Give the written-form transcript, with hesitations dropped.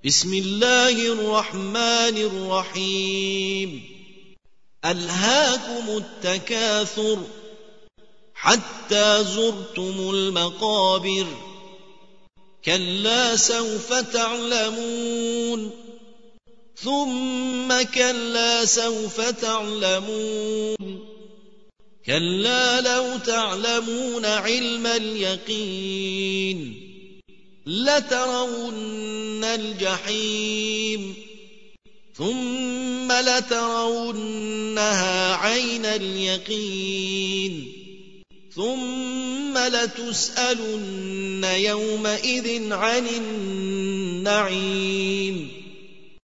بسم الله الرحمن الرحيم ألهاكم التكاثر حتى زرتم المقابر كلا سوف تعلمون ثم كلا سوف تعلمون كلا لو تعلمون علم اليقين لترون الجحيم ثم لترونها عين اليقين ثم لتسألن يومئذ عن النعيم